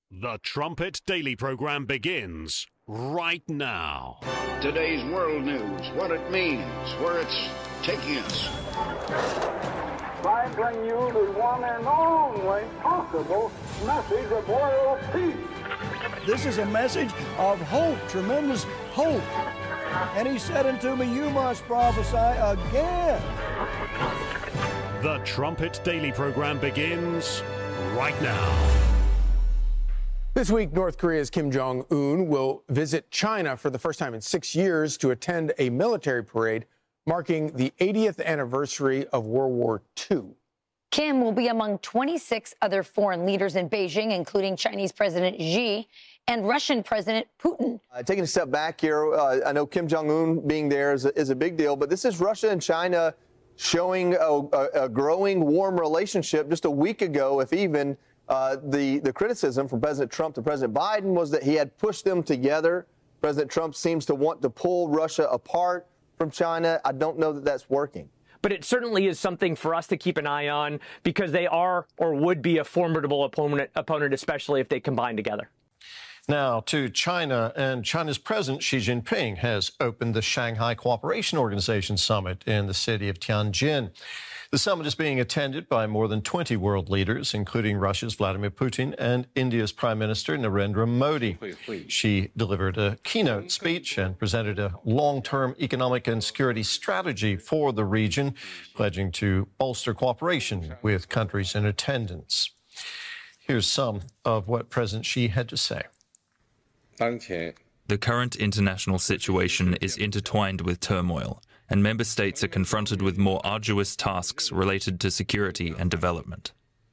The Trumpet Daily program begins right now. Today's world news, what it means, where it's taking us. I bring you the one and only possible message of world peace. This is a message of hope, tremendous hope. And he said unto me, you must prophesy again. The Trumpet Daily program begins right now. This week, North Korea's Kim Jong-un will visit China for the first time in 6 years to attend a military parade marking the 80th anniversary of World War II. Kim will be among 26 other foreign leaders in Beijing, including Chinese President Xi and Russian President Putin. Taking a step back here, I know Kim Jong-un being there is a big deal, but this is Russia and China showing a growing warm relationship. Just a week ago, if even, the criticism from President Trump to President Biden was that he had pushed them together. President Trump seems to want to pull Russia apart from China. I don't know that that's working. But it certainly is something for us to keep an eye on because they are or would be a formidable opponent, especially if they combine together. Now to China, and China's President Xi Jinping has opened the Shanghai Cooperation Organization Summit in the city of Tianjin. The summit is being attended by more than 20 world leaders, including Russia's Vladimir Putin and India's Prime Minister Narendra Modi. Xi delivered a keynote speech and presented a long-term economic and security strategy for the region, pledging to bolster cooperation with countries in attendance. Here's some of what President Xi had to say. The current international situation is intertwined with turmoil, and member states are confronted with more arduous tasks related to security and development.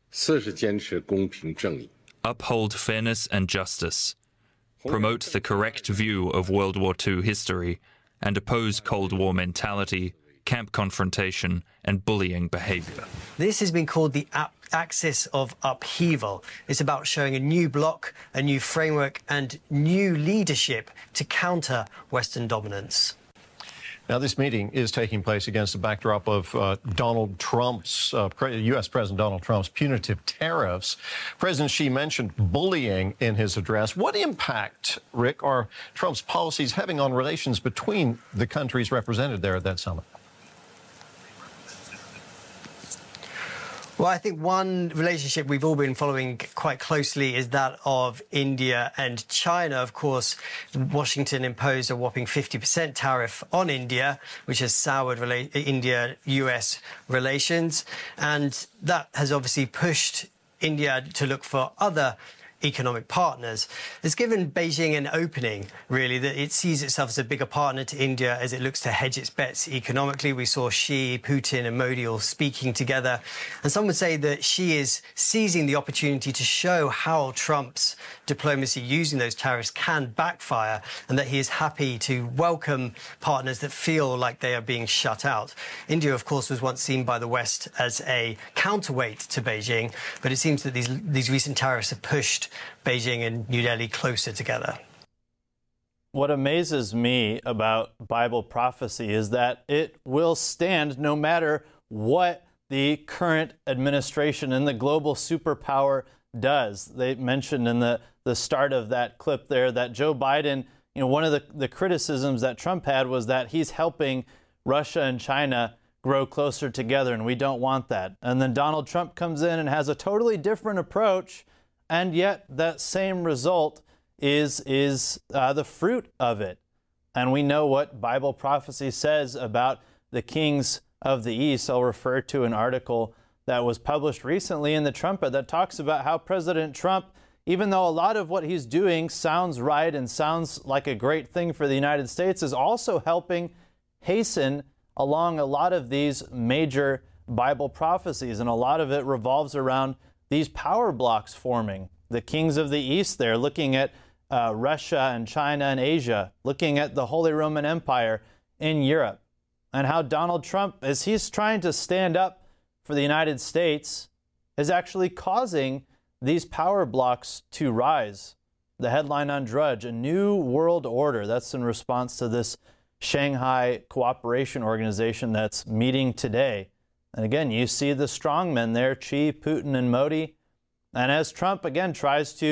Uphold fairness and justice, promote the correct view of World War II history, and oppose Cold War mentality, camp confrontation, and bullying behavior. This has been called the axis of upheaval. It's about showing a new bloc, a new framework, and new leadership to counter Western dominance. Now, this meeting is taking place against the backdrop of Donald Trump's, U.S. President Donald Trump's punitive tariffs. President Xi mentioned bullying in his address. What impact, Rick, are Trump's policies having on relations between the countries represented there at that summit? Well, I think one relationship we've all been following quite closely is that of India and China. Of course, Washington imposed a whopping 50% tariff on India, which has soured India-US relations. And that has obviously pushed India to look for other economic partners. It's given Beijing an opening, really, that it sees itself as a bigger partner to India as it looks to hedge its bets economically. We saw Xi, Putin and Modi all speaking together. And some would say that Xi is seizing the opportunity to show how Trump's diplomacy using those tariffs can backfire, and that he is happy to welcome partners that feel like they are being shut out. India, of course, was once seen by the West as a counterweight to Beijing, but it seems that these recent tariffs have pushed Beijing and New Delhi closer together. What amazes me about Bible prophecy is that it will stand no matter what the current administration and the global superpower does. They mentioned in the start of that clip there that Joe Biden, one of the criticisms that Trump had was that he's helping Russia and China grow closer together, and we don't want that. And then Donald Trump comes in and has a totally different approach, and yet that same result is the fruit of it. And we know what Bible prophecy says about the kings of the East. I'll refer to an article that was published recently in the Trumpet that talks about how President Trump, even though a lot of what he's doing sounds right and sounds like a great thing for the United States, is also helping hasten along a lot of these major Bible prophecies. And a lot of it revolves around these power blocks forming. The kings of the East there, looking at Russia and China and Asia, looking at the Holy Roman Empire in Europe, and how Donald Trump, as he's trying to stand up for the United States, is actually causing these power blocks to rise. The headline on Drudge, a new world order. That's in response to this Shanghai Cooperation Organization that's meeting today. And again, you see the strongmen there, Xi, Putin, and Modi. And as Trump, again, tries to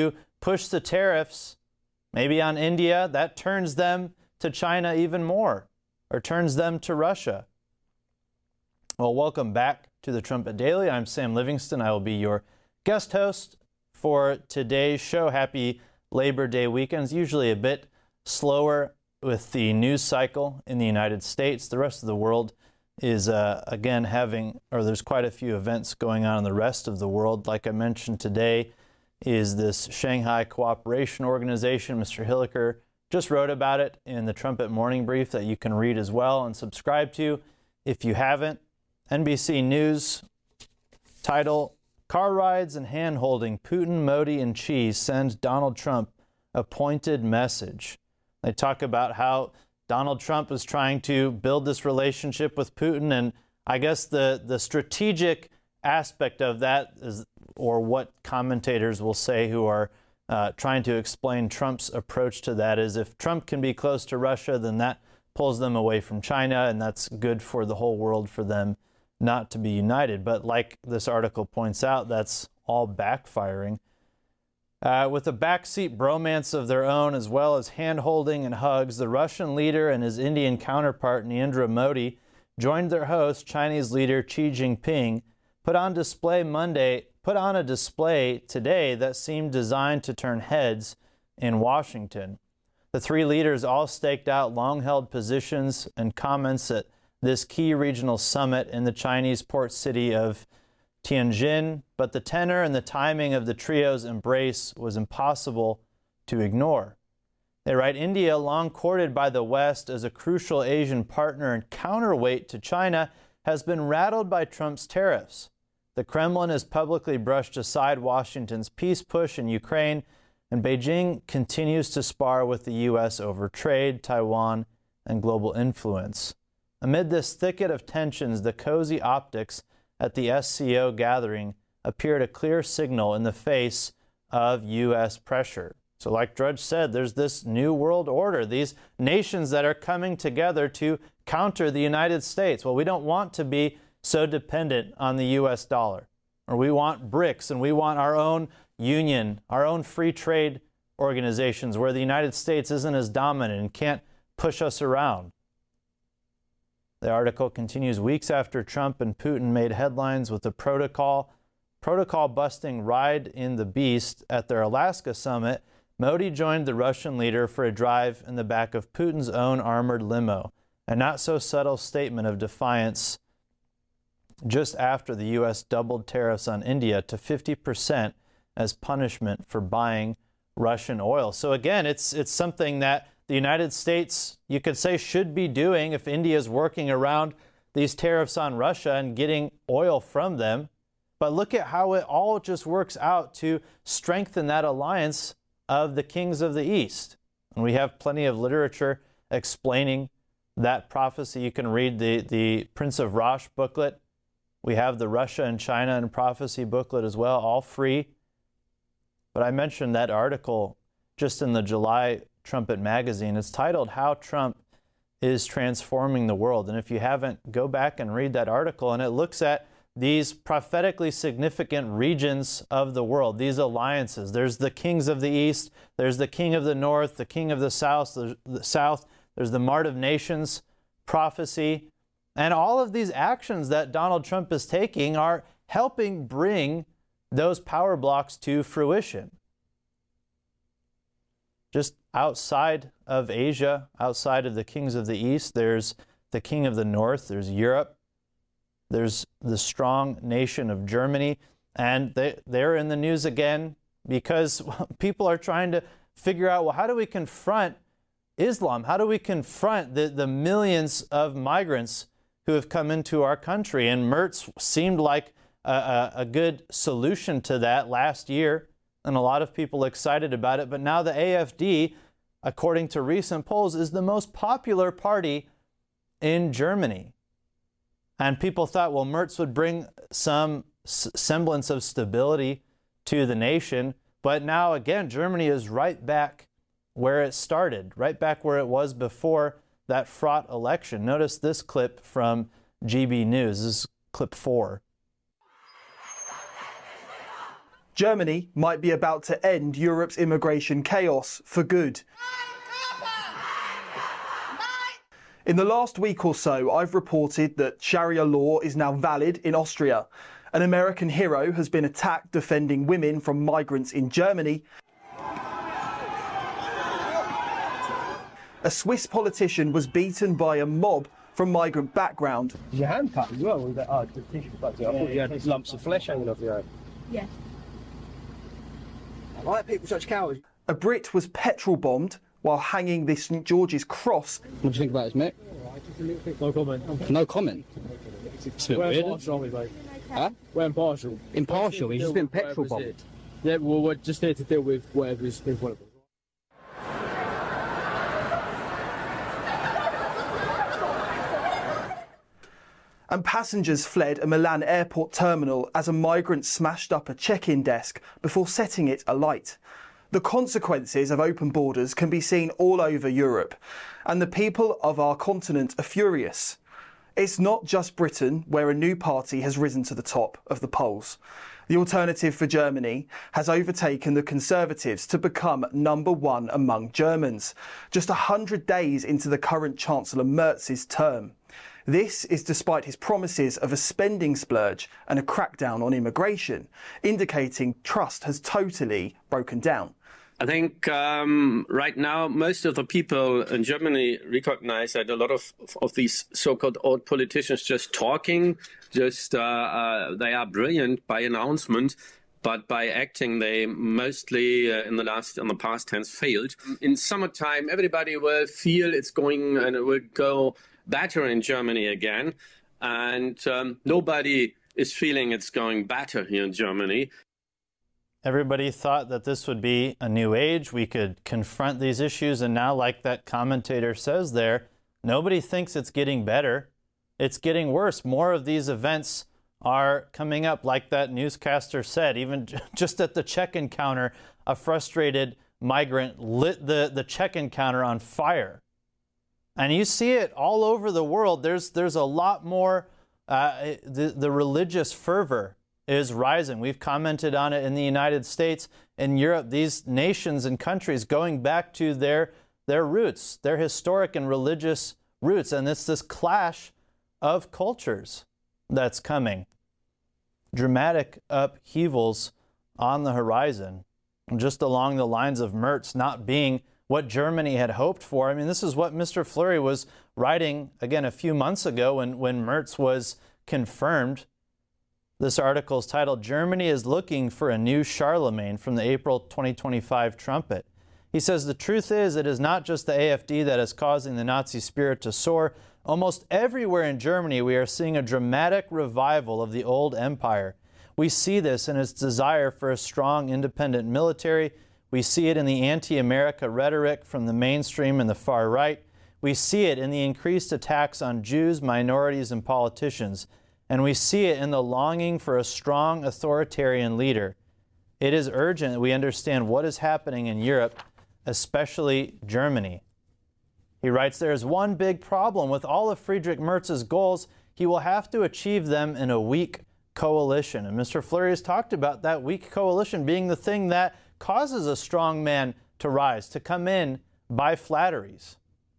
push the tariffs, maybe on India, that turns them to China even more, or turns them to Russia. Well, welcome back to the Trumpet Daily. I'm Sam Livingston. I will be your guest host for today's show. Happy Labor Day weekend. It's usually a bit slower with the news cycle in the United States. The rest of the world is, again, there's quite a few events going on in the rest of the world. Like I mentioned today, is this Shanghai Cooperation Organization. Mr. Hilliker just wrote about it in the Trumpet Morning Brief that you can read as well and subscribe to if you haven't. NBC News title, Car Rides and Hand-Holding, Putin, Modi, and Xi send Donald Trump a pointed message. They talk about how Donald Trump is trying to build this relationship with Putin, and I guess the strategic aspect of that is, or what commentators will say who are trying to explain Trump's approach to that, is if Trump can be close to Russia, then that pulls them away from China, and that's good for the whole world for them not to be united. But like this article points out, that's all backfiring. With a backseat bromance of their own, as well as hand-holding and hugs, the Russian leader and his Indian counterpart, Narendra Modi, joined their host, Chinese leader Xi Jinping, put on a display today that seemed designed to turn heads in Washington. The three leaders all staked out long-held positions and comments at this key regional summit in the Chinese port city of Tianjin, but the tenor and the timing of the trio's embrace was impossible to ignore. They write, India, long courted by the West as a crucial Asian partner and counterweight to China, has been rattled by Trump's tariffs. The Kremlin has publicly brushed aside Washington's peace push in Ukraine, and Beijing continues to spar with the U.S. over trade, Taiwan, and global influence. Amid this thicket of tensions, the cozy optics at the SCO gathering appeared a clear signal in the face of U.S. pressure. So like Drudge said, there's this new world order, these nations that are coming together to counter the United States. Well, we don't want to be so dependent on the U.S. dollar, or we want BRICS, and we want our own union, our own free trade organizations where the United States isn't as dominant and can't push us around. The article continues, weeks after Trump and Putin made headlines with the protocol-busting ride in the beast at their Alaska summit, Modi joined the Russian leader for a drive in the back of Putin's own armored limo, a not-so-subtle statement of defiance just after the U.S. doubled tariffs on India to 50% as punishment for buying Russian oil. So again, it's something that the United States, you could say, should be doing if India is working around these tariffs on Russia and getting oil from them. But look at how it all just works out to strengthen that alliance of the kings of the East. And we have plenty of literature explaining that prophecy. You can read the Prince of Rosh booklet. We have the Russia and China and Prophecy booklet as well, all free. But I mentioned that article just in the July Trumpet magazine. It's titled How Trump is Transforming the World. And if you haven't, go back and read that article. And it looks at these prophetically significant regions of the world, these alliances. There's the kings of the East, there's the king of the North, the king of the South, there's the Mart of Nations prophecy. And all of these actions that Donald Trump is taking are helping bring those power blocks to fruition. Just outside of Asia, outside of the kings of the East, there's the king of the North, there's Europe, there's the strong nation of Germany, and they're in the news again because people are trying to figure out, well, how do we confront Islam? How do we confront the millions of migrants who have come into our country? And Merz seemed like a good solution to that last year, and a lot of people excited about it. But now the AfD, according to recent polls, is the most popular party in Germany. And people thought, well, Merz would bring some semblance of stability to the nation. But now, again, Germany is right back where it started, right back where it was before that fraught election. Notice this clip from GB News. This is clip 4. Germany might be about to end Europe's immigration chaos for good. In the last week or so, I've reported that Sharia law is now valid in Austria. An American hero has been attacked defending women from migrants in Germany. A Swiss politician was beaten by a mob from migrant background. Did your hand cut as well? Was that, the tissue cut? I thought you had lumps of flesh hanging off your hand. Yeah. Why are people such cowards? A Brit was petrol bombed while hanging the St George's cross. What do you think about this, mate? No comment. No comment? It's a bit weird. Impartial, mate. Huh? We're impartial. Impartial? He's just been petrol bombed. Yeah, well, we're just here to deal with whatever's been front of us. And passengers fled a Milan airport terminal as a migrant smashed up a check-in desk before setting it alight. The consequences of open borders can be seen all over Europe, and the people of our continent are furious. It's not just Britain where a new party has risen to the top of the polls. The Alternative for Germany has overtaken the Conservatives to become #1 among Germans, just 100 days into the current Chancellor Merz's term. This is despite his promises of a spending splurge and a crackdown on immigration, indicating trust has totally broken down. I think right now most of the people in Germany recognize that a lot of these so-called old politicians just talking, they are brilliant by announcement, but by acting they mostly in the past tense failed. In summertime, everybody will feel it's going and it will go better in Germany again, and nobody is feeling it's going better here in Germany. Everybody thought that this would be a new age. We could confront these issues. And now, like that commentator says there, nobody thinks it's getting better. It's getting worse. More of these events are coming up. Like that newscaster said, even just at the check-in counter, a frustrated migrant lit the check-in counter on fire. And you see it all over the world. There's a lot more, the religious fervor is rising. We've commented on it in the United States, in Europe, these nations and countries going back to their roots, their historic and religious roots. And it's this clash of cultures that's coming. Dramatic upheavals on the horizon, just along the lines of Merz not being what Germany had hoped for. I mean, this is what Mr. Fleury was writing, again, a few months ago when Merz was confirmed. This article is titled, "Germany is looking for a new Charlemagne," from the April 2025 Trumpet. He says, the truth is, it is not just the AfD that is causing the Nazi spirit to soar. Almost everywhere in Germany, we are seeing a dramatic revival of the old empire. We see this in its desire for a strong, independent military. We see it in the anti-America rhetoric from the mainstream and the far right. We see it in the increased attacks on Jews, minorities, and politicians. And we see it in the longing for a strong authoritarian leader. It is urgent that we understand what is happening in Europe, especially Germany. He writes, there is one big problem with all of Friedrich Merz's goals. He will have to achieve them in a weak coalition. And Mr. Fleury has talked about that weak coalition being the thing that causes a strong man to rise, to come in by flatteries.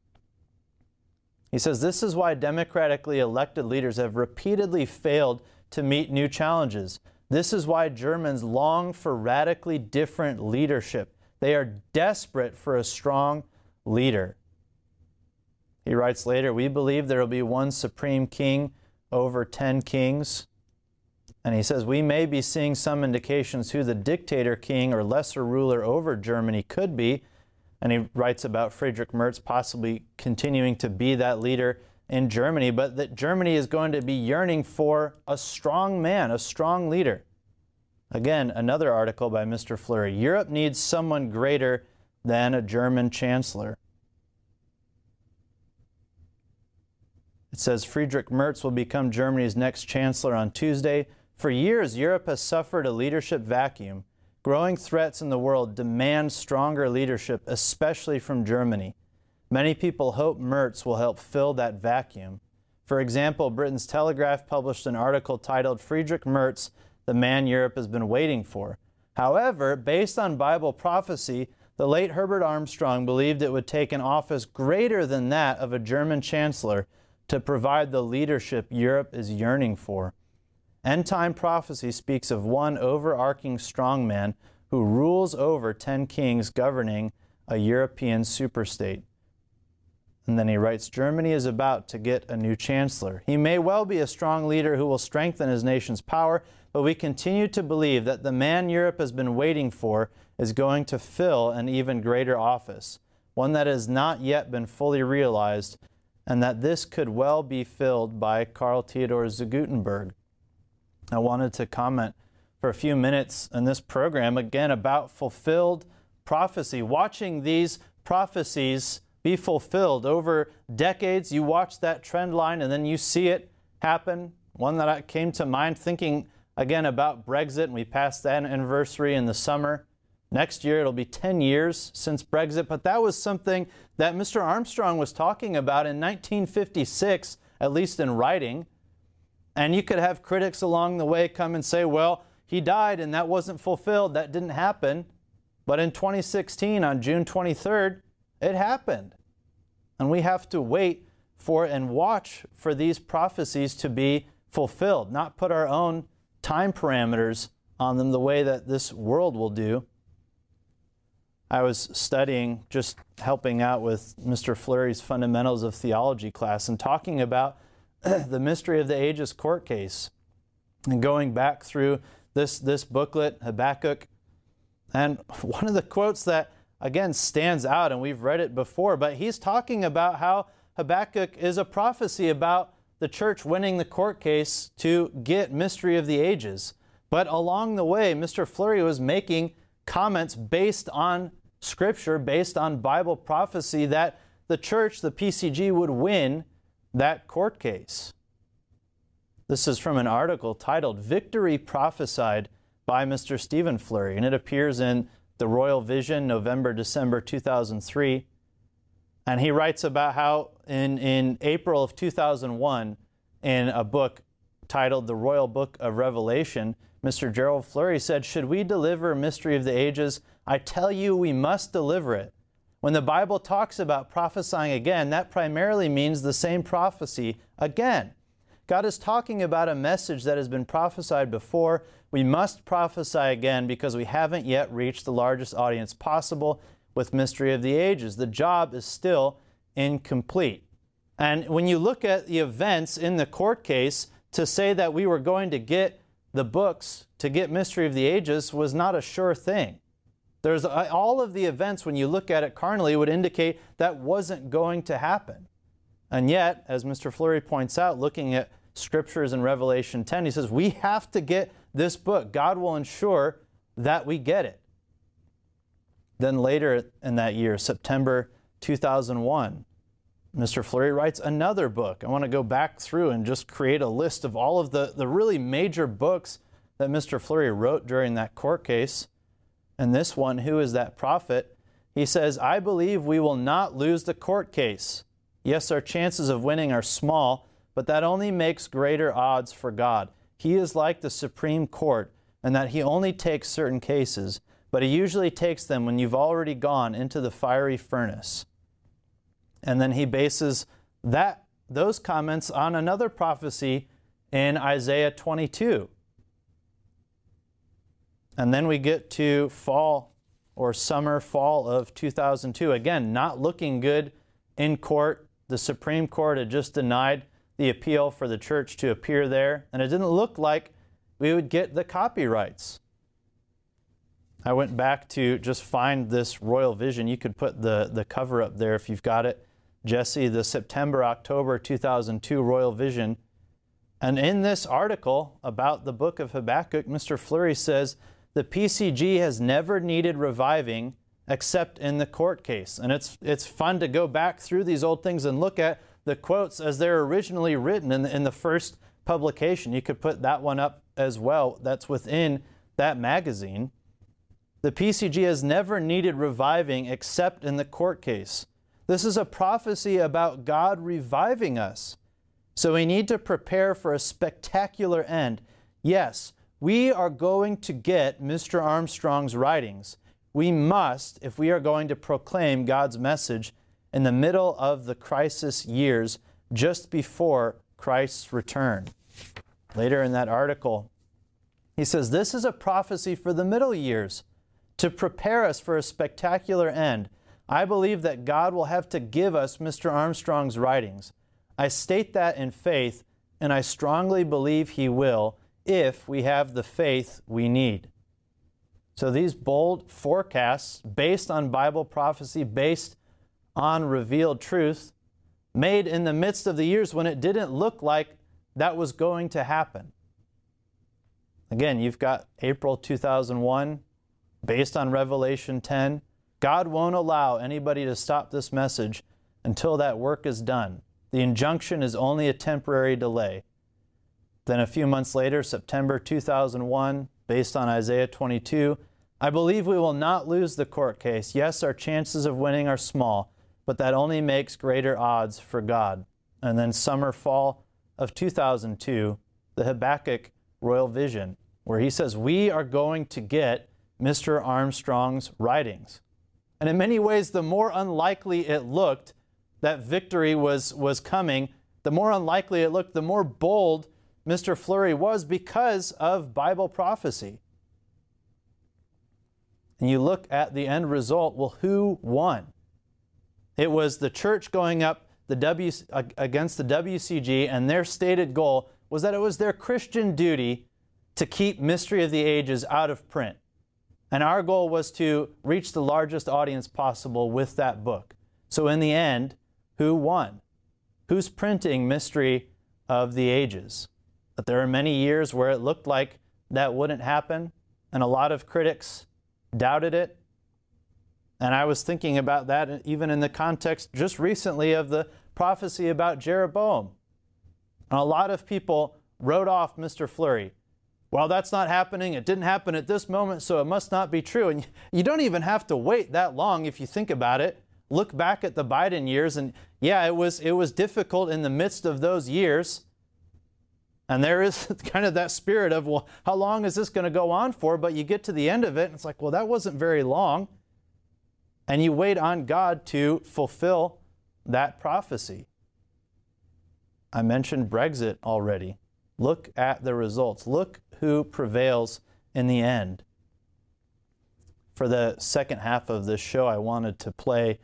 He says this is why democratically elected leaders have repeatedly failed to meet new challenges. This is why Germans long for radically different leadership. They are desperate for a strong leader. He writes later, we believe there will be one supreme king over 10 kings. And he says we may be seeing some indications who the dictator king or lesser ruler over Germany could be. And he writes about Friedrich Merz possibly continuing to be that leader in Germany, but that Germany is going to be yearning for a strong man, a strong leader. Again, another article by Mr. Fleury. Europe needs someone greater than a German chancellor. It says Friedrich Merz will become Germany's next chancellor on Tuesday. For years, Europe has suffered a leadership vacuum. Growing threats in the world demand stronger leadership, especially from Germany. Many people hope Merz will help fill that vacuum. For example, Britain's Telegraph published an article titled Friedrich Merz, the man Europe has been waiting for. However, based on Bible prophecy, the late Herbert Armstrong believed it would take an office greater than that of a German chancellor to provide the leadership Europe is yearning for. End-time prophecy speaks of one overarching strongman who rules over 10 kings governing a European superstate. And then he writes, Germany is about to get a new chancellor. He may well be a strong leader who will strengthen his nation's power, but we continue to believe that the man Europe has been waiting for is going to fill an even greater office, one that has not yet been fully realized, and that this could well be filled by Karl Theodor zu Guttenberg. I wanted to comment for a few minutes in this program again about fulfilled prophecy, watching these prophecies be fulfilled over decades. You watch that trend line and then you see it happen. One that came to mind thinking again about Brexit, and we passed that anniversary in the summer. Next year it'll be 10 years since Brexit, but that was something that Mr. Armstrong was talking about in 1956, at least in writing. And you could have critics along the way come and say, well, he died and that wasn't fulfilled, that didn't happen. But in 2016, on June 23rd, it happened. And we have to wait for and watch for these prophecies to be fulfilled, not put our own time parameters on them the way that this world will do. I was studying, just helping out with Mr. Fleury's Fundamentals of Theology class and talking about the Mystery of the Ages court case and going back through this booklet, Habakkuk. And one of the quotes that, again, stands out, and we've read it before, but he's talking about how Habakkuk is a prophecy about the church winning the court case to get Mystery of the Ages. But along the way, Mr. Fleury was making comments based on Scripture, based on Bible prophecy, that the church, the PCG, would win that court case. This is from an article titled Victory Prophesied by Mr. Stephen Fleury, and it appears in the Royal Vision, November-December 2003. And he writes about how in April of 2001, in a book titled The Royal Book of Revelation, Mr. Gerald Fleury said, should we deliver Mystery of the Ages? I tell you, we must deliver it. When the Bible talks about prophesying again, that primarily means the same prophecy again. God is talking about a message that has been prophesied before. We must prophesy again because we haven't yet reached the largest audience possible with Mystery of the Ages. The job is still incomplete. And when you look at the events in the court case, to say that we were going to get the books to get Mystery of the Ages was not a sure thing. There's all of the events, when you look at it carnally, would indicate that wasn't going to happen. And yet, as Mr. Fleury points out, looking at Scriptures in Revelation 10, he says, we have to get this book. God will ensure that we get it. Then later in that year, September 2001, Mr. Fleury writes another book. I want to go back through and just create a list of all of the really major books that Mr. Fleury wrote during that court case. And this one, Who is That Prophet? He says, I believe we will not lose the court case. Yes, our chances of winning are small, but that only makes greater odds for God. He is like the Supreme Court, in that he only takes certain cases, but he usually takes them when you've already gone into the fiery furnace. And then he bases those comments on another prophecy in Isaiah 22. And then we get to fall or summer, fall of 2002. Again, not looking good in court. The Supreme Court had just denied the appeal for the church to appear there, and it didn't look like we would get the copyrights. I went back to just find this Royal Vision. You could put the cover up there if you've got it, Jesse, the September-October 2002 Royal Vision. And in this article about the book of Habakkuk, Mr. Fleury says, the PCG has never needed reviving except in the court case. And it's fun to go back through these old things and look at the quotes as they're originally written in the first publication. You could put that one up as well. That's within that magazine. The PCG has never needed reviving except in the court case. This is a prophecy about God reviving us. So we need to prepare for a spectacular end. Yes, we are going to get Mr. Armstrong's writings. We must, if we are going to proclaim God's message in the middle of the crisis years just before Christ's return. Later in that article, he says, this is a prophecy for the middle years to prepare us for a spectacular end. I believe that God will have to give us Mr. Armstrong's writings. I state that in faith, and I strongly believe He will if we have the faith we need. So these bold forecasts based on Bible prophecy, based on revealed truth, made in the midst of the years when it didn't look like that was going to happen. Again, you've got April 2001, based on Revelation 10. God won't allow anybody to stop this message until that work is done. The injunction is only a temporary delay. Then a few months later, September 2001, based on Isaiah 22, I believe we will not lose the court case. Yes, our chances of winning are small, but that only makes greater odds for God. And then summer, fall of 2002, the Habakkuk Royal Vision, where he says, we are going to get Mr. Armstrong's writings. And in many ways, the more unlikely it looked that victory was coming, the more unlikely it looked, the more bold Mr. Fleury was because of Bible prophecy. And you look at the end result, well, who won? It was the church going up against the WCG, and their stated goal was that it was their Christian duty to keep Mystery of the Ages out of print. And our goal was to reach the largest audience possible with that book. So in the end, who won? Who's printing Mystery of the Ages? But there are many years where it looked like that wouldn't happen, and a lot of critics doubted it. And I was thinking about that even in the context just recently of the prophecy about Jeroboam. And a lot of people wrote off Mr. Fleury. Well, that's not happening. It didn't happen at this moment, so it must not be true. And you don't even have to wait that long if you think about it. Look back at the Biden years, and yeah, it was difficult in the midst of those years. And there is kind of that spirit of, well, how long is this going to go on for? But you get to the end of it, and it's like, well, that wasn't very long. And you wait on God to fulfill that prophecy. I mentioned Brexit already. Look at the results. Look who prevails in the end. For the second half of this show, I wanted to play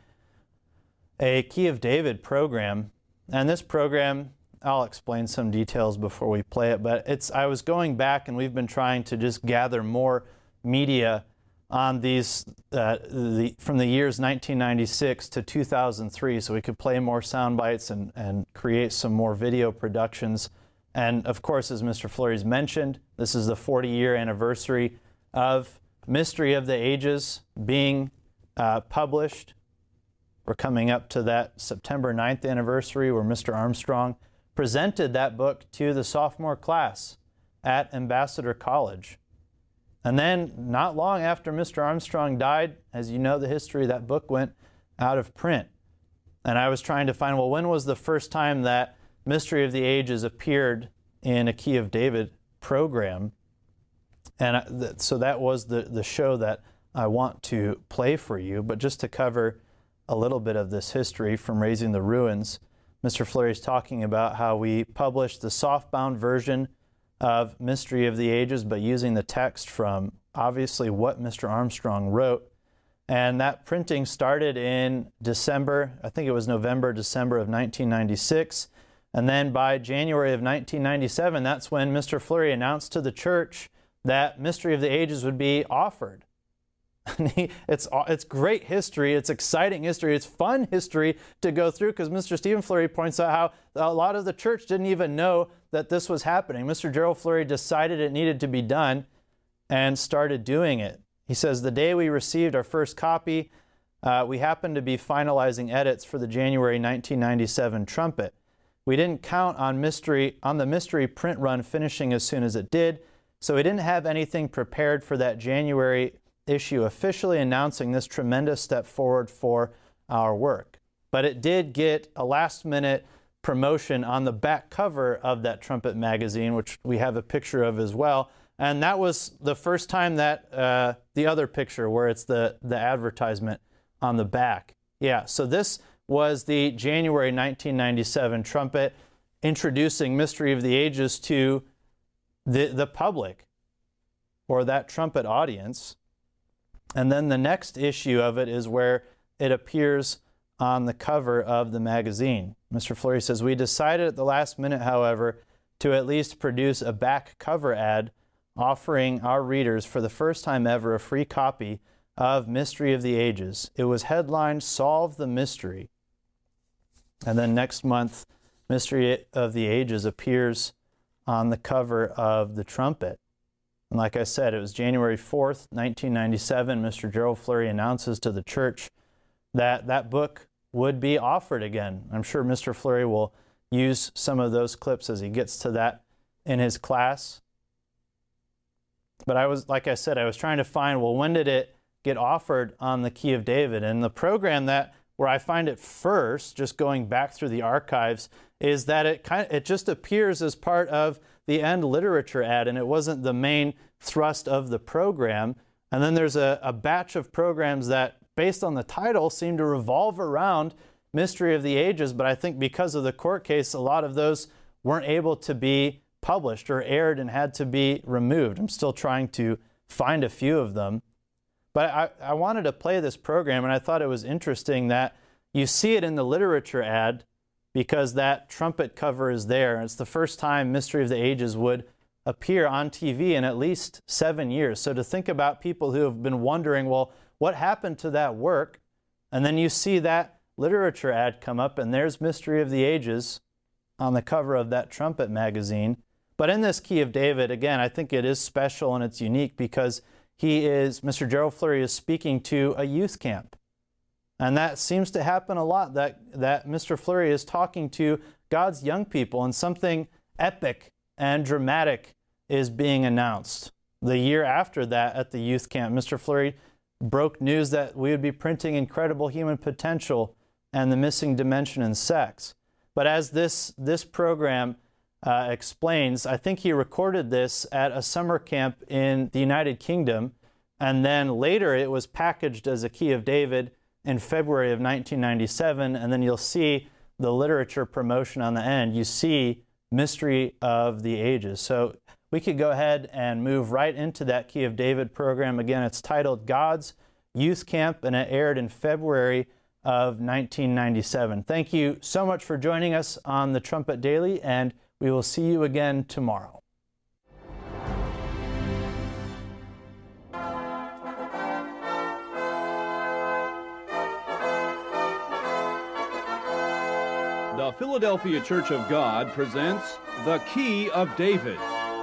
a Key of David program. And this program, I'll explain some details before we play it, but I was going back, and we've been trying to just gather more media on these from the years 1996 to 2003, so we could play more sound bites and create some more video productions. And of course, as Mr. Fleury's mentioned, this is the 40-year anniversary of Mystery of the Ages being published. We're coming up to that September 9th anniversary where Mr. Armstrong presented that book to the sophomore class at Ambassador College. And then, not long after Mr. Armstrong died, as you know the history, that book went out of print. And I was trying to find, well, when was the first time that Mystery of the Ages appeared in a Key of David program? And so that was the show that I want to play for you. But just to cover a little bit of this history from Raising the Ruins, Mr. Fleury is talking about how we published the softbound version of Mystery of the Ages, but using the text from obviously what Mr. Armstrong wrote. And that printing started in December, I think it was November, December of 1996. And then by January of 1997, that's when Mr. Fleury announced to the church that Mystery of the Ages would be offered. It's great history, it's exciting history, it's fun history to go through, because Mr. Stephen Fleury points out how a lot of the church didn't even know that this was happening. Mr. Gerald Fleury decided it needed to be done and started doing it. He says, the day we received our first copy, we happened to be finalizing edits for the January 1997 trumpet. We didn't count on the mystery print run finishing as soon as it did, so we didn't have anything prepared for that January issue officially announcing this tremendous step forward for our work. But it did get a last-minute promotion on the back cover of that trumpet magazine, which we have a picture of as well, And that was the first time that the other picture where it's the advertisement on the back. Yeah, so this was the January 1997 trumpet introducing Mystery of the Ages to the public, or that trumpet audience. And then the next issue of it is where it appears on the cover of the magazine. Mr. Fleury says, "We decided at the last minute, however, to at least produce a back cover ad offering our readers for the first time ever a free copy of Mystery of the Ages. It was headlined, 'Solve the Mystery.'" And then next month, Mystery of the Ages appears on the cover of the trumpet. And like I said, it was January 4th, 1997. Mr. Gerald Fleury announces to the church that that book would be offered again. I'm sure Mr. Fleury will use some of those clips as he gets to that in his class. But I was, like I said, I was trying to find, well, when did it get offered on the Key of David? And the program where I find it first, just going back through the archives, is that it just appears as part of the end literature ad, and it wasn't the main thrust of the program. And then there's a batch of programs that, based on the title, seem to revolve around Mystery of the Ages, but I think because of the court case, a lot of those weren't able to be published or aired and had to be removed. I'm still trying to find a few of them. But I wanted to play this program, and I thought it was interesting that you see it in the literature ad because that trumpet cover is there. It's the first time Mystery of the Ages would appear on TV in at least 7 years. So to think about people who have been wondering, well, what happened to that work? And then you see that literature ad come up, and there's Mystery of the Ages on the cover of that trumpet magazine. But in this Key of David, again, I think it is special and it's unique because Mr. Gerald Fleury is speaking to a youth camp. And that seems to happen a lot, that Mr. Fleury is talking to God's young people, and something epic and dramatic is being announced. The year after that at the youth camp, Mr. Fleury broke news that we would be printing Incredible Human Potential and The Missing Dimension in Sex. But as this program explains, I think he recorded this at a summer camp in the United Kingdom, and then later it was packaged as a Key of David in February of 1997, and then you'll see the literature promotion on the end. You see Mystery of the Ages. So we could go ahead and move right into that Key of David program. Again, it's titled God's Youth Camp, and it aired in February of 1997. Thank you so much for joining us on the Trumpet Daily, and we will see you again tomorrow. The Philadelphia Church of God presents The Key of David.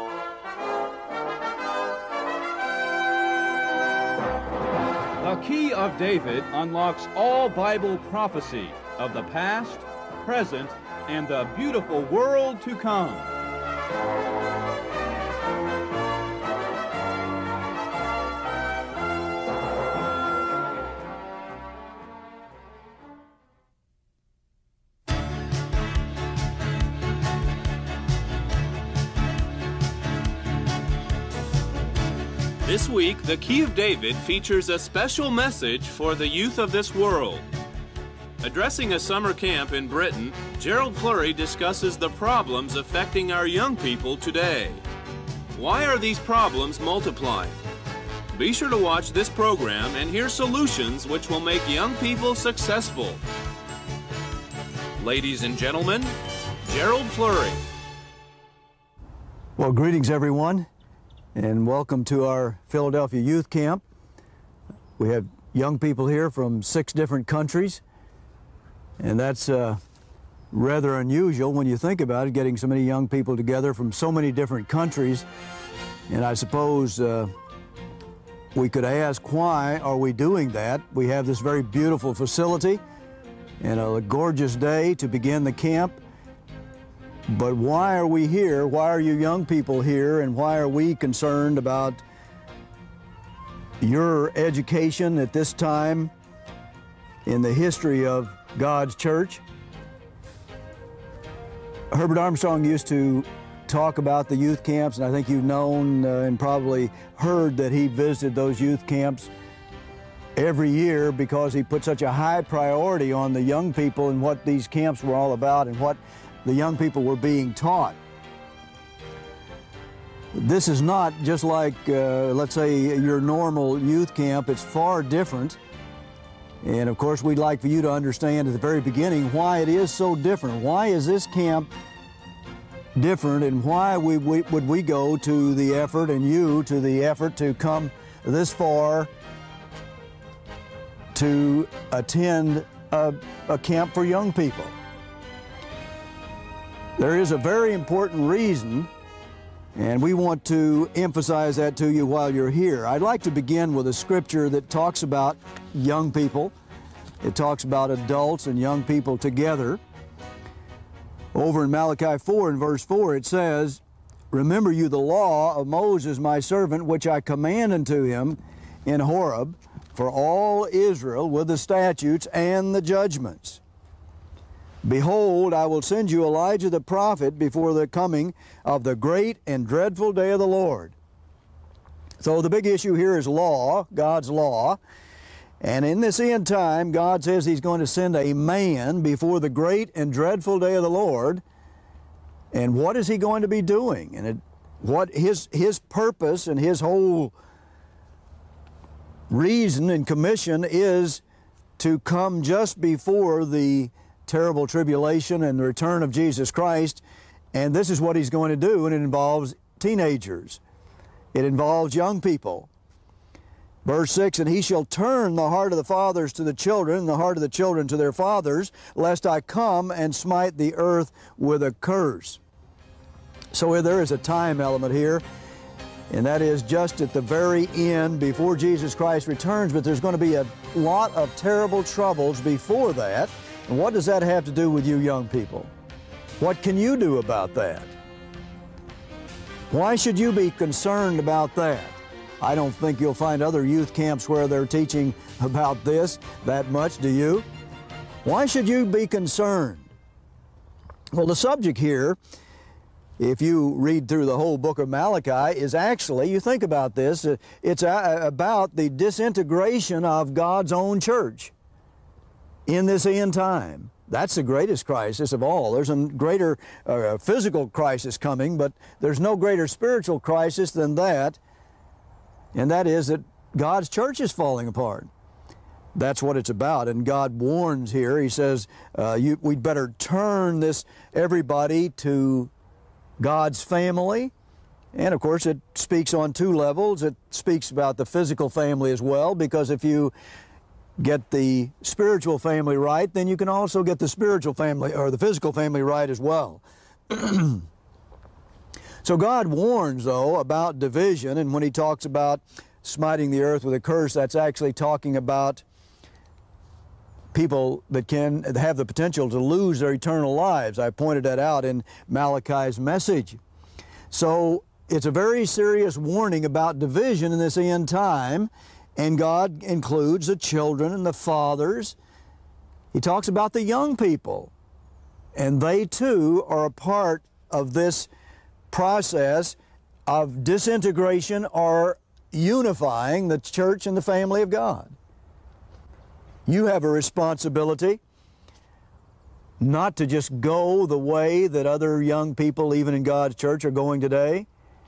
The Key of David unlocks all Bible prophecy of the past, present, and the beautiful world to come. This week, The Key of David features a special message for the youth of this world. Addressing a summer camp in Britain, Gerald Fleury discusses the problems affecting our young people today. Why are these problems multiplying? Be sure to watch this program and hear solutions which will make young people successful. Ladies and gentlemen, Gerald Fleury. Well, greetings everyone, and welcome to our Philadelphia Youth Camp. We have young people here from 6 different countries, and that's rather unusual when you think about it, getting so many young people together from so many different countries. And I suppose we could ask, why are we doing that? We have this very beautiful facility and a gorgeous day to begin the camp. But why are we here? Why are you young people here? And why are we concerned about your education at this time in the history of God's church? Herbert Armstrong used to talk about the youth camps, and I think you've known and probably heard that he visited those youth camps every year because he put such a high priority on the young people and what these camps were all about and what the young people were being taught. This is not just like, let's say, your normal youth camp. It's far different. And of course, we'd like for you to understand at the very beginning why it is so different. Why is this camp different, and why would we go to the effort, and you to the effort, to come this far to attend a camp for young people? There is a very important reason, and we want to emphasize that to you while you're here. I'd like to begin with a scripture that talks about young people. It talks about adults and young people together. Over in Malachi 4 and verse 4, it says, "Remember you the law of Moses my servant, which I command unto him in Horeb, for all Israel with the statutes and the judgments. Behold, I will send you Elijah the prophet before the coming of the great and dreadful day of the Lord." So the big issue here is law, God's law. And in this end time, God says He's going to send a man before the great and dreadful day of the Lord. And what is He going to be doing? And what His purpose and His whole reason and commission is to come just before the terrible tribulation and the return of Jesus Christ. And this is what He's going to do, and it involves teenagers. It involves young people. Verse 6, "And he shall turn the heart of the fathers to the children, and the heart of the children to their fathers, lest I come and smite the earth with a curse." So there is a time element here, and that is just at the very end, before Jesus Christ returns, but there's going to be a lot of terrible troubles before that. And what does that have to do with you young people? What can you do about that? Why should you be concerned about that? I don't think you'll find other youth camps where they're teaching about this that much, do you? Why should you be concerned? Well, the subject here, if you read through the whole book of Malachi, is actually, you think about this, it's about the disintegration of God's own church in this end time. That's the greatest crisis of all. There's a greater physical crisis coming, but there's no greater spiritual crisis than that. And that is that God's church is falling apart. That's what it's about. And God warns here. He says, we'd better turn everybody to God's family. And of course, it speaks on two levels. It speaks about the physical family as well, because if you get the spiritual family right, then you can also get the spiritual family, or the physical family, right as well. So God warns, though, about division, and when He talks about smiting the earth with a curse, that's actually talking about people that can have the potential to lose their eternal lives. I pointed that out in Malachi's message. So it's a very serious warning about division in this end time, and God includes the children and the fathers. He talks about the young people, and they too are a part of this process of disintegration or unifying the church and the family of God. You have a responsibility not to just go the way that other young people, even in God's church, are going today,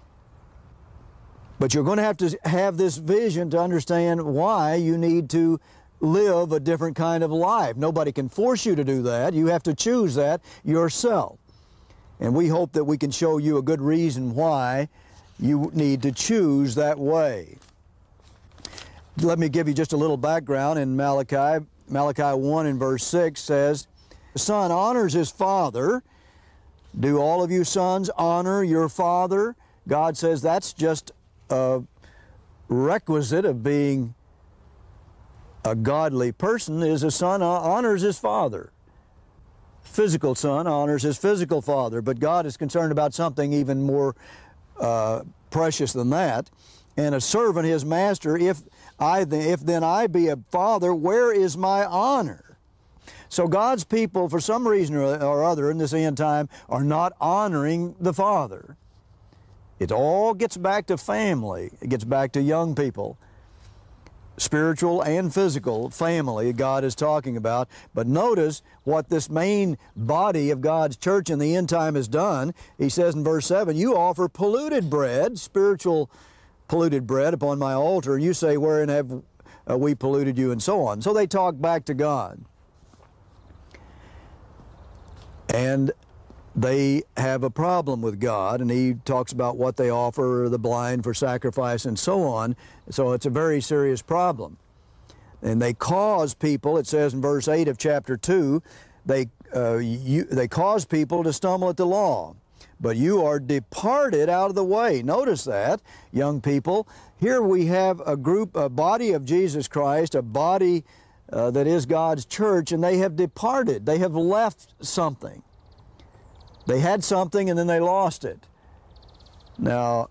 but you're going to have this vision to understand why you need to live a different kind of life. Nobody can force you to do that. You have to choose that yourself. And we hope that we can show you a good reason why you need to choose that way. Let me give you just a little background in Malachi. Malachi 1 and verse 6 says, "The son honors his father. Do all of you sons honor your father?" God says that's just a requisite of being a godly person, is a son honors his father. Physical son honors his physical father, but God is concerned about something even more precious than that. And a servant his master, if then I be a father, where is my honor? So God's people, for some reason or other in this end time, are not honoring the Father. It all gets back to family. It gets back to young people. Spiritual and physical family God is talking about. But notice what this main body of God's church in the end time has done. He says in verse 7, you offer polluted bread, spiritual polluted bread upon my altar, and you say, wherein have we polluted you, and so on. So they talk back to God. And they have a problem with God, and he talks about what they offer the blind for sacrifice and so on. So it's a very serious problem. And they cause people, it says in verse 8 of chapter 2, they cause people to stumble at the law. But you are departed out of the way. Notice that, young people. Here we have a group, a body of Jesus Christ, a body that is God's church, and they have departed. They have left something. They had something and then they lost it. Now,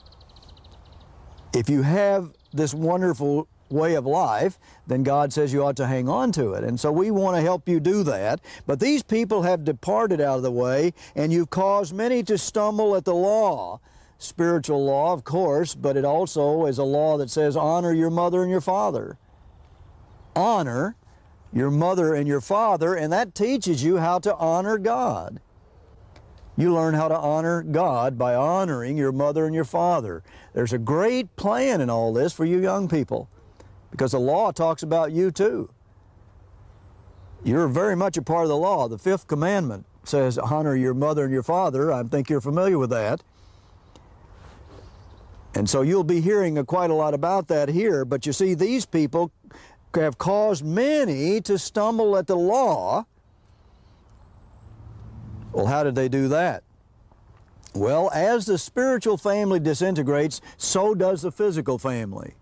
if you have this wonderful way of life, then God says you ought to hang on to it. And so we want to help you do that. But these people have departed out of the way, and you've caused many to stumble at the law. Spiritual law, of course, but it also is a law that says honor your mother and your father. Honor your mother and your father, and that teaches you how to honor God. You learn how to honor God by honoring your mother and your father. There's a great plan in all this for you young people, because the law talks about you too. You're very much a part of the law. The 5th commandment says honor your mother and your father. I think you're familiar with that. And so you'll be hearing quite a lot about that here. But you see, these people have caused many to stumble at the law. Well, how did they do that? Well, as the spiritual family disintegrates, so does the physical family.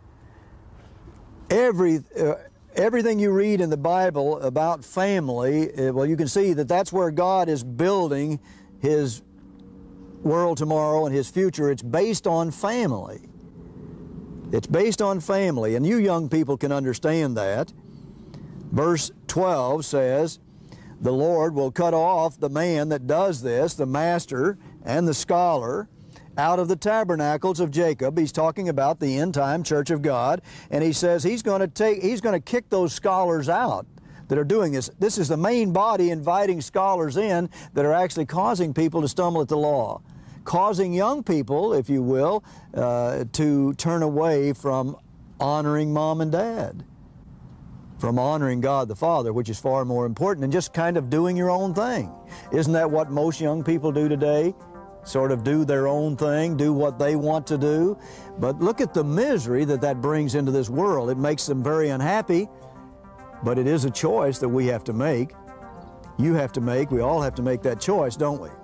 Everything you read in the Bible about family, well, you can see that that's where God is building His world tomorrow and His future. It's based on family. It's based on family, and you young people can understand that. Verse 12 says, the Lord will cut off the man that does this, the master and the scholar, out of the tabernacles of Jacob. He's talking about the end-time church of God, and he says he's going to kick those scholars out that are doing this. This is the main body inviting scholars in that are actually causing people to stumble at the law, causing young people, if you will, to turn away from honoring mom and dad, from honoring God the Father, which is far more important than just kind of doing your own thing. Isn't that what most young people do today? Sort of do their own thing, do what they want to do. But look at the misery that brings into this world. It makes them very unhappy, but it is a choice that we have to make. You have to make, we all have to make that choice, don't we?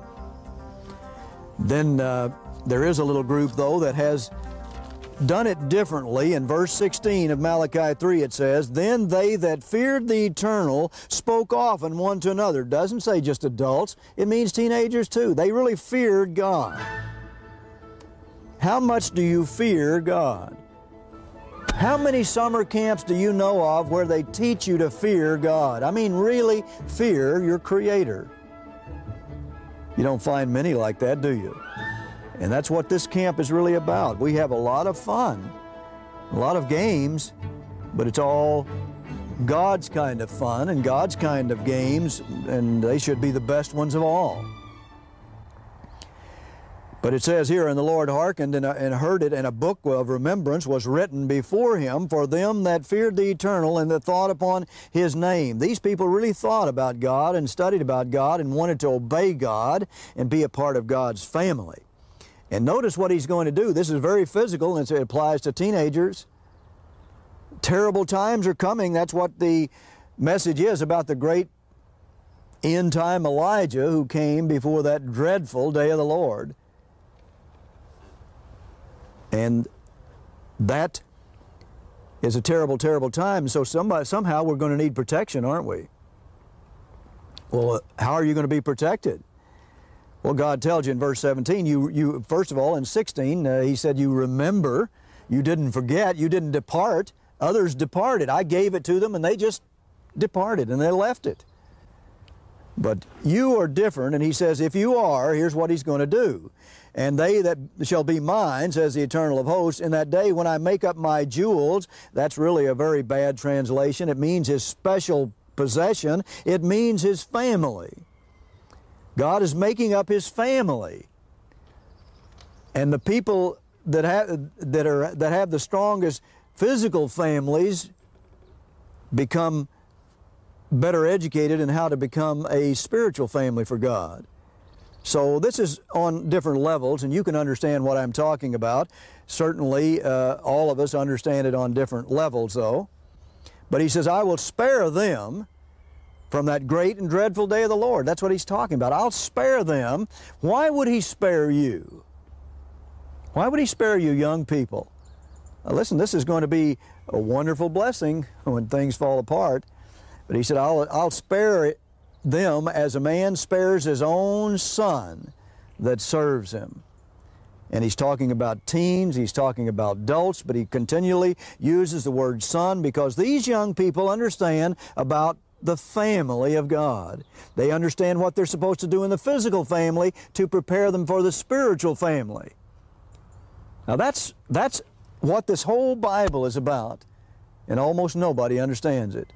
Then there is a little group, though, that has done it differently. In verse 16 of Malachi 3, it says, then they that feared the Eternal spoke often one to another. Doesn't say just adults. It means teenagers, too. They really feared God. How much do you fear God? How many summer camps do you know of where they teach you to fear God? I mean, really fear your Creator. You don't find many like that, do you? And that's what this camp is really about. We have a lot of fun, a lot of games, but it's all God's kind of fun and God's kind of games, and they should be the best ones of all. But it says here, and the Lord hearkened and heard it, and a book of remembrance was written before Him for them that feared the Eternal and that thought upon His name. These people really thought about God and studied about God and wanted to obey God and be a part of God's family. And notice what He's going to do. This is very physical, and it applies to teenagers. Terrible times are coming. That's what the message is about the great end-time Elijah who came before that dreadful day of the Lord. And that is a terrible, terrible time. So somehow we're going to need protection, aren't we? Well, how are you going to be protected? Well, God tells you in verse 17, you first of all, in 16, He said, you remember, you didn't forget, you didn't depart. Others departed. I gave it to them, and they just departed and they left it. But you are different, and he says, if you are, here's what he's going to do. And they that shall be mine, says the Eternal of hosts, in that day when I make up my jewels. That's really a very bad translation. It means his special possession. It means his family. God is making up his family. And the people that have the strongest physical families become better educated in how to become a spiritual family for God. So this is on different levels, and you can understand what I'm talking about. Certainly, all of us understand it on different levels, though. But he says, I will spare them from that great and dreadful day of the Lord. That's what he's talking about. I'll spare them. Why would he spare you? Why would he spare you, young people? Now, listen, this is going to be a wonderful blessing when things fall apart. But he said, I'll spare them as a man spares his own son that serves him. And he's talking about teens, he's talking about adults, but he continually uses the word son because these young people understand about the family of God. They understand what they're supposed to do in the physical family to prepare them for the spiritual family. Now that's what this whole Bible is about, and almost nobody understands it.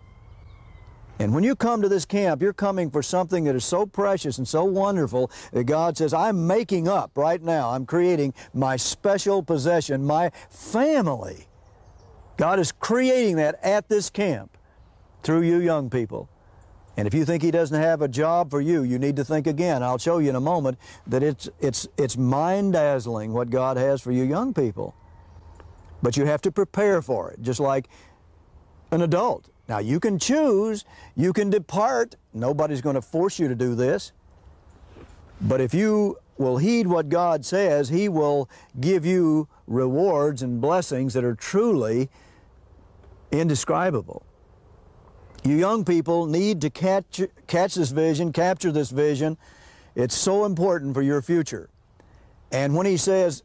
And when you come to this camp, you're coming for something that is so precious and so wonderful that God says, I'm making up right now. I'm creating my special possession, my family. God is creating that at this camp through you young people. And if you think he doesn't have a job for you, you need to think again. I'll show you in a moment that it's mind-dazzling what God has for you young people. But you have to prepare for it, just like an adult. Now, you can choose, you can depart. Nobody's going to force you to do this. But if you will heed what God says, he will give you rewards and blessings that are truly indescribable. You young people need to catch this vision, capture this vision. It's so important for your future. And when he says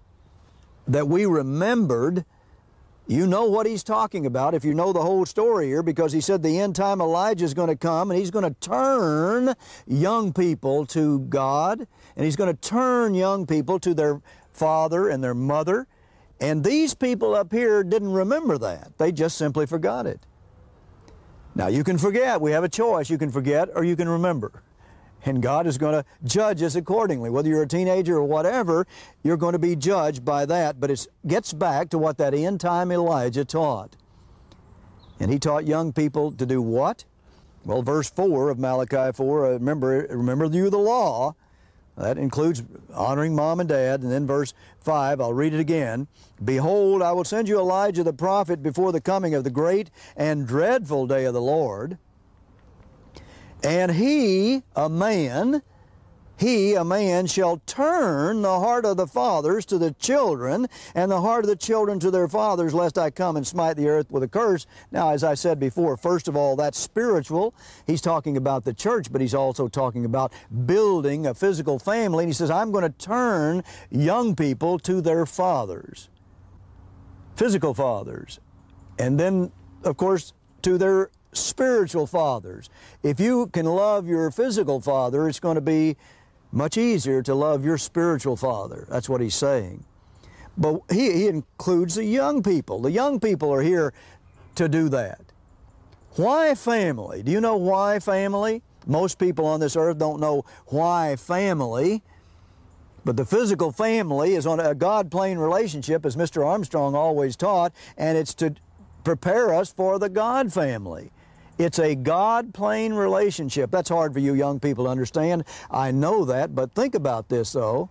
that we remembered, you know what he's talking about if you know the whole story here, because he said the end time Elijah is going to come and he's going to turn young people to God, and he's going to turn young people to their father and their mother. And these people up here didn't remember that. They just simply forgot it. Now, you can forget. We have a choice. You can forget or you can remember. And God is going to judge us accordingly. Whether you're a teenager or whatever, you're going to be judged by that. But it gets back to what that end-time Elijah taught. And he taught young people to do what? Well, verse 4 of Malachi 4, remember you the law. That includes honoring mom and dad. And then verse 5, I'll read it again. Behold, I will send you Elijah the prophet before the coming of the great and dreadful day of the Lord. And he, a man, shall turn the heart of the fathers to the children, and the heart of the children to their fathers, lest I come and smite the earth with a curse. Now, as I said before, first of all, that's spiritual. He's talking about the church, but he's also talking about building a physical family. And he says, I'm going to turn young people to their fathers, physical fathers, and then, of course, to their spiritual fathers. If you can love your physical father, it's going to be much easier to love your spiritual father. That's what he's saying. But he includes the young people. The young people are here to do that. Why family? Do you know why family? Most people on this earth don't know why family. But the physical family is on a God-plane relationship, as Mr. Armstrong always taught, and it's to prepare us for the God family. It's a God-plane relationship. That's hard for you young people to understand. I know that, but think about this, though.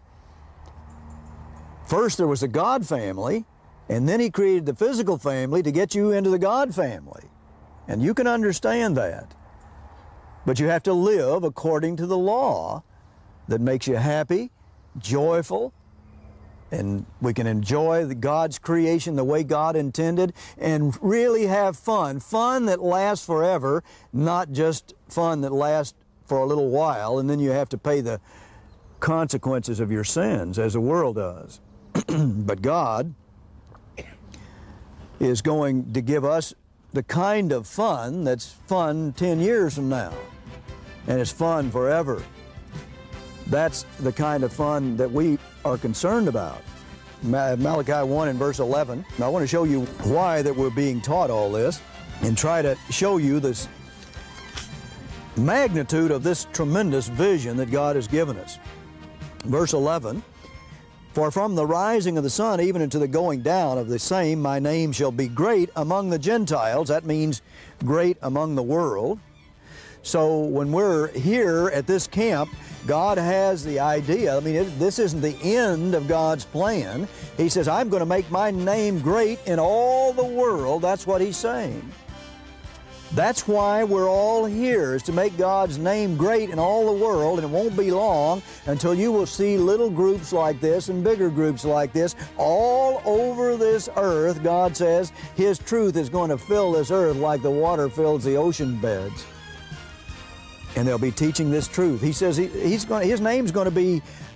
First, there was a God family, and then he created the physical family to get you into the God family. And you can understand that. But you have to live according to the law that makes you happy, joyful, and we can enjoy God's creation the way God intended and really have fun. Fun that lasts forever, not just fun that lasts for a little while and then you have to pay the consequences of your sins as the world does. But God is going to give us the kind of fun that's fun 10 years from now, and it's fun forever. That's the kind of fun that we are concerned about. Malachi 1 and verse 11. Now I want to show you why that we're being taught all this and try to show you this magnitude of this tremendous vision that God has given us. Verse 11, for from the rising of the sun even unto the going down of the same, my name shall be great among the Gentiles. That means great among the world. So when we're here at this camp, God has the idea. I mean, this isn't the end of God's plan. He says, I'm going to make my name great in all the world. That's what He's saying. That's why we're all here, is to make God's name great in all the world, and it won't be long until you will see little groups like this and bigger groups like this all over this earth. God says His truth is going to fill this earth like the water fills the ocean beds. And they'll be teaching this truth. He says His name's going to be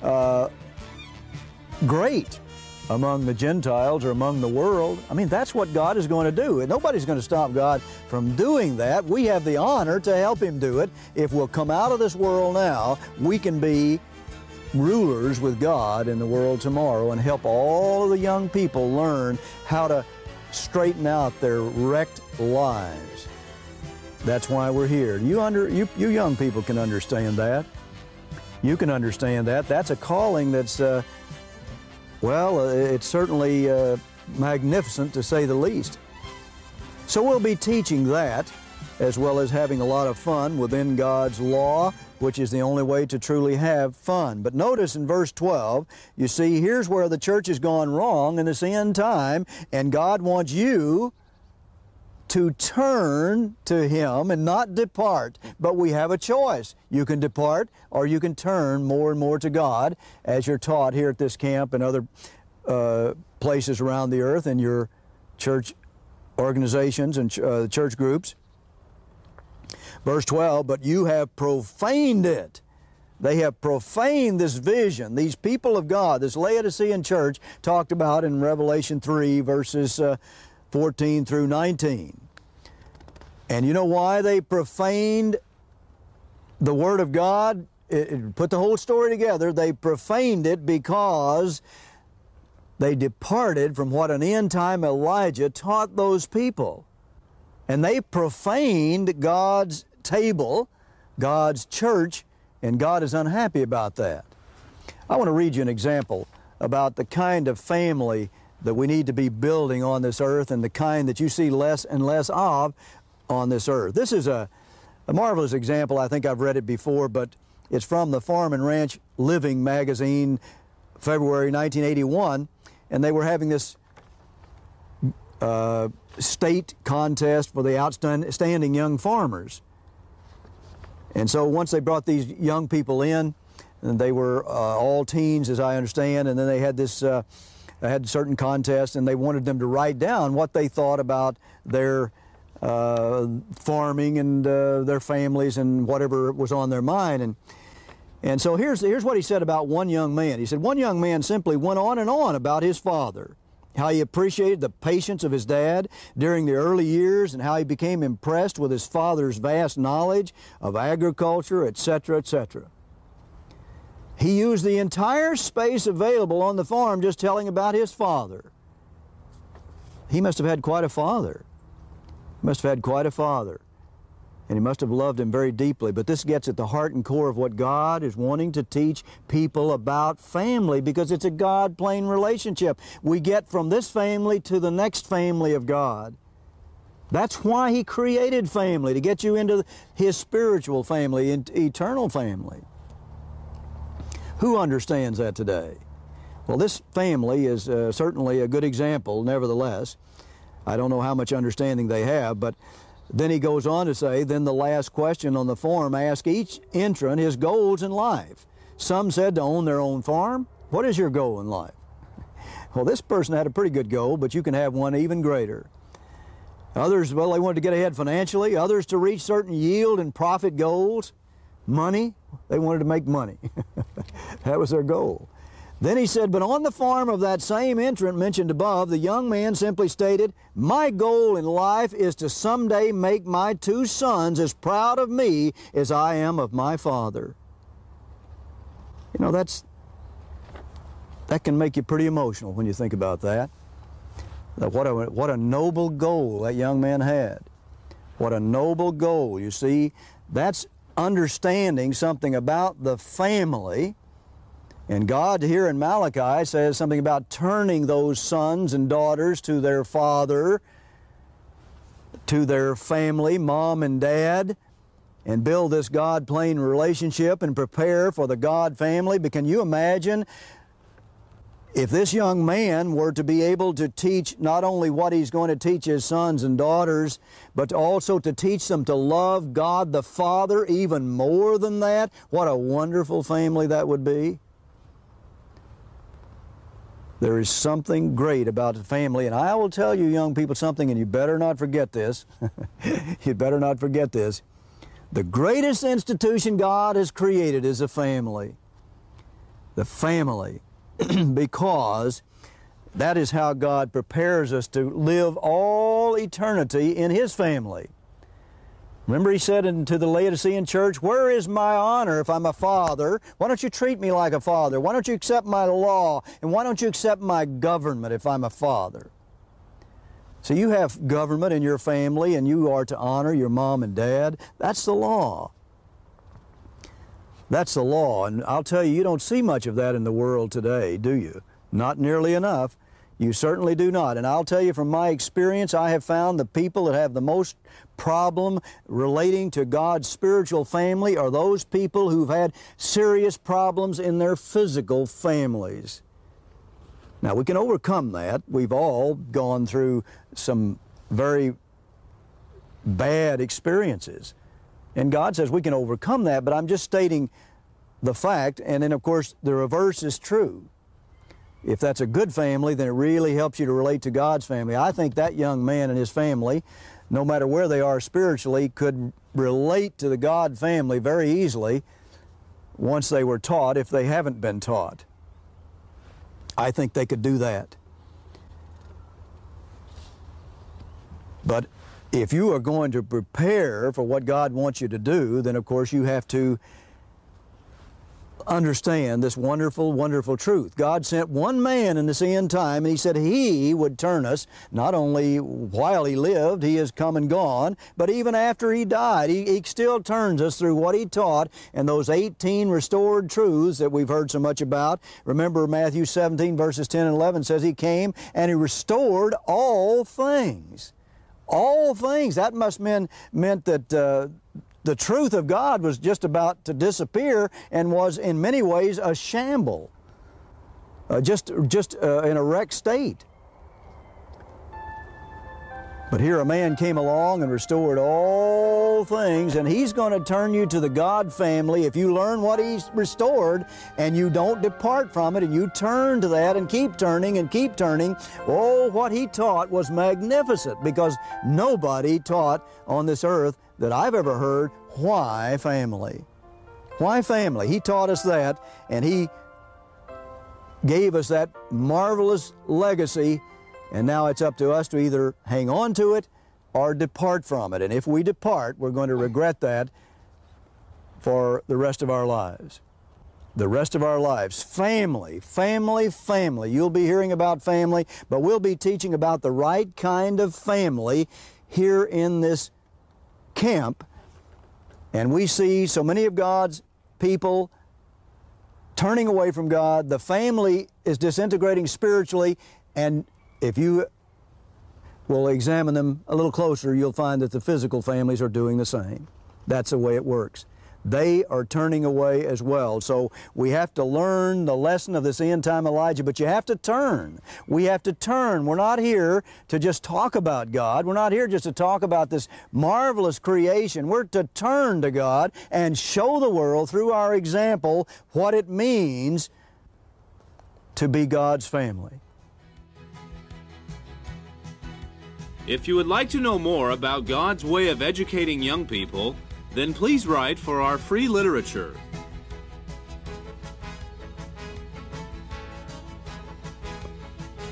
great among the Gentiles or among the world. I mean, that's what God is going to do. And nobody's going to stop God from doing that. We have the honor to help Him do it. If we'll come out of this world now, we can be rulers with God in the world tomorrow and help all of the young people learn how to straighten out their wrecked lives. That's why we're here. You young people can understand that. You can understand that. That's a calling that's well, it's certainly magnificent to say the least. So we'll be teaching that, as well as having a lot of fun within God's law, which is the only way to truly have fun. But notice in verse 12, you see, here's where the church has gone wrong in this end time, and God wants you to turn to Him and not depart. But we have a choice. You can depart or you can turn more and more to God, as you're taught here at this camp and other places around the earth in your church organizations and church groups. Verse 12, but you have profaned it. They have profaned this vision. These people of God, this Laodicean church talked about in Revelation 3 verses 14 through 19. And you know why they profaned the Word of God? Put the whole story together. They profaned it because they departed from what an end-time Elijah taught those people. And they profaned God's table, God's church, and God is unhappy about that. I want to read you an example about the kind of family that we need to be building on this earth and the kind that you see less and less of on this earth. This is a marvelous example. I think I've read it before, but it's from the Farm and Ranch Living magazine, February 1981, and they were having this state contest for the outstanding young farmers. And so once they brought these young people in, and they were all teens, as I understand, and then they had this had certain contests, and they wanted them to write down what they thought about their farming and their families and whatever was on their mind. And so here's what he said about one young man. He said, one young man simply went on and on about his father, how he appreciated the patience of his dad during the early years and how he became impressed with his father's vast knowledge of agriculture, etc., etc. He used the entire space available on the farm just telling about his father. He must have had quite a father. He must have had quite a father. And he must have loved him very deeply. But this gets at the heart and core of what God is wanting to teach people about family, because it's a God-plane relationship. We get from this family to the next family of God. That's why He created family, to get you into His spiritual family, eternal family. Who understands that today? Well, this family is certainly a good example, nevertheless. I don't know how much understanding they have, but then he goes on to say, then the last question on the form asked each entrant his goals in life. Some said to own their own farm. What is your goal in life? Well, this person had a pretty good goal, but you can have one even greater. Others, well, they wanted to get ahead financially. Others to reach certain yield and profit goals. Money, they wanted to make money. That was their goal. Then he said, but on the farm of that same entrant mentioned above, the young man simply stated, my goal in life is to someday make my 2 sons as proud of me as I am of my father. You know, that can make you pretty emotional when you think about that. What a noble goal that young man had. What a noble goal. You see, that's understanding something about the family. And God here in Malachi says something about turning those sons and daughters to their father, to their family, mom and dad, and build this God-plane relationship and prepare for the God family. But can you imagine if this young man were to be able to teach not only what he's going to teach his sons and daughters, but also to teach them to love God the Father even more than that? What a wonderful family that would be. There is something great about a family, and I will tell you, young people, something, and you better not forget this. You better not forget this. The greatest institution God has created is a family. The family. Because that is how God prepares us to live all eternity in His family. Remember he said to the Laodicean church, where is my honor if I'm a father? Why don't you treat me like a father? Why don't you accept my law? And why don't you accept my government if I'm a father? So you have government in your family and you are to honor your mom and dad. That's the law. That's the law. And I'll tell you, you don't see much of that in the world today, do you? Not nearly enough. You certainly do not. And I'll tell you from my experience, I have found the people that have the most problem relating to God's spiritual family are those people who've had serious problems in their physical families. Now, we can overcome that. We've all gone through some very bad experiences. And God says we can overcome that, but I'm just stating the fact, and then, of course, the reverse is true. If that's a good family, then it really helps you to relate to God's family. I think that young man and his family, no matter where they are spiritually, could relate to the God family very easily once they were taught, if they haven't been taught. I think they could do that. But if you are going to prepare for what God wants you to do, then of course you have to understand this wonderful, wonderful truth. God sent one man in this end time, and He said He would turn us, not only while He lived, He has come and gone, but even after He died, He still turns us through what He taught and those 18 restored truths that we've heard so much about. Remember Matthew 17 verses 10 and 11 says He came and He restored all things. All things. That must meant that the truth of God was just about to disappear and was in many ways a shamble, just in a wrecked state. But here a man came along and restored all things, and He's going to turn you to the God family if you learn what He's restored and you don't depart from it and you turn to that and keep turning and keep turning. Oh, what He taught was magnificent, because nobody taught on this earth that I've ever heard, why family? Why family? He taught us that, and He gave us that marvelous legacy, and now it's up to us to either hang on to it or depart from it. And if we depart, we're going to regret that for the rest of our lives. The rest of our lives. Family, family, family. You'll be hearing about family, but we'll be teaching about the right kind of family here in this camp. And we see so many of God's people turning away from God. The family is disintegrating spiritually, and if you will examine them a little closer, you'll find that the physical families are doing the same. That's the way it works. They are turning away as well. So we have to learn the lesson of this end-time Elijah, but you have to turn. We have to turn. We're not here to just talk about God. We're not here just to talk about this marvelous creation. We're to turn to God and show the world through our example what it means to be God's family. If you would like to know more about God's way of educating young people, then please write for our free literature.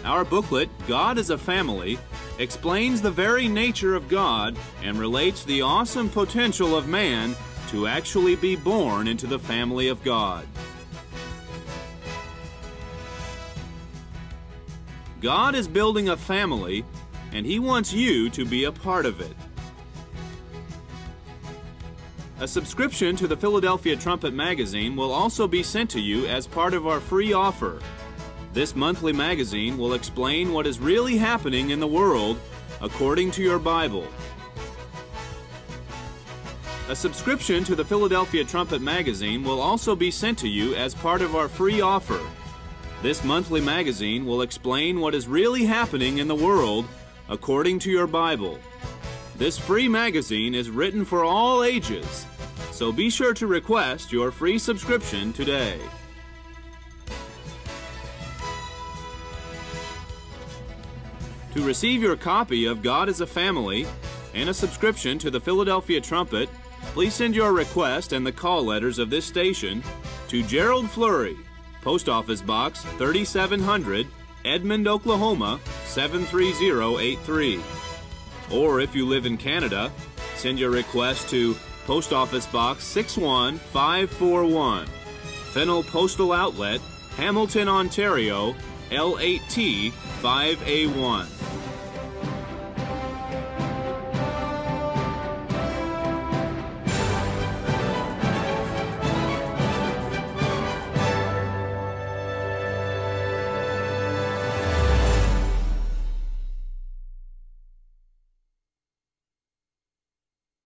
Our booklet, God is a Family, explains the very nature of God and relates the awesome potential of man to actually be born into the family of God. God is building a family, and He wants you to be a part of it. A subscription to the Philadelphia Trumpet magazine will also be sent to you as part of our free offer. This monthly magazine will explain what is really happening in the world according to your Bible. A subscription to the Philadelphia Trumpet magazine will also be sent to you as part of our free offer. This monthly magazine will explain what is really happening in the world according to your Bible. This free magazine is written for all ages, so be sure to request your free subscription today. To receive your copy of God is a Family and a subscription to the Philadelphia Trumpet, please send your request and the call letters of this station to Gerald Flurry, Post Office Box 3700, Edmond, Oklahoma 73083. Or if you live in Canada, send your request to Post Office Box 61541, Fennel Postal Outlet, Hamilton, Ontario L8T 5A1.